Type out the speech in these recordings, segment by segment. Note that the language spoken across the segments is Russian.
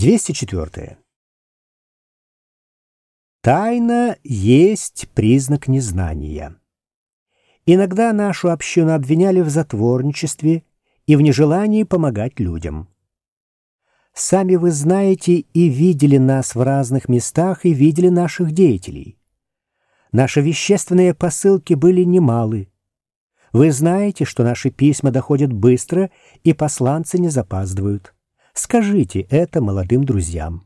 204. Тайна есть признак незнания. Иногда нашу общину обвиняли в затворничестве и в нежелании помогать людям. Сами вы знаете и видели нас в разных местах и видели наших деятелей. Наши вещественные посылки были немалы. Вы знаете, что наши письма доходят быстро, и посланцы не запаздывают. Скажите это молодым друзьям.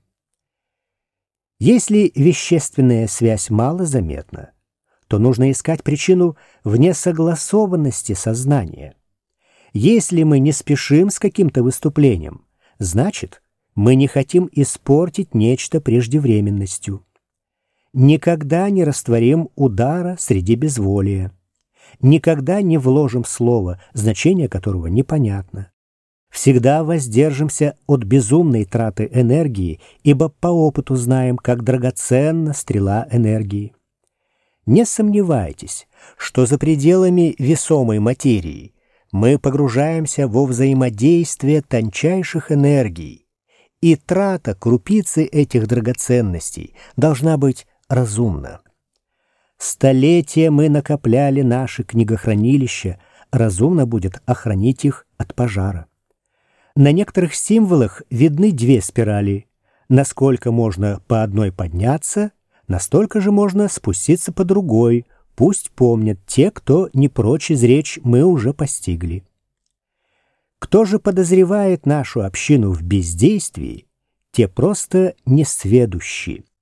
Если вещественная связь мало заметна, то нужно искать причину в несогласованности сознания. Если мы не спешим с каким-то выступлением, значит, мы не хотим испортить нечто преждевременностью. Никогда не растворим удара среди безволия. Никогда не вложим слово, значение которого непонятно. Всегда воздержимся от безумной траты энергии, ибо по опыту знаем, как драгоценна стрела энергии. Не сомневайтесь, что за пределами весомой материи мы погружаемся во взаимодействие тончайших энергий, и трата крупицы этих драгоценностей должна быть разумна. Столетия мы накопляли наши книгохранилища, разумно будет охранить их от пожара. На некоторых символах видны две спирали. Насколько можно по одной подняться, настолько же можно спуститься по другой. Пусть помнят те, кто не прочь изречь, мы уже постигли. Кто же подозревает нашу общину в бездействии, те просто несведущие.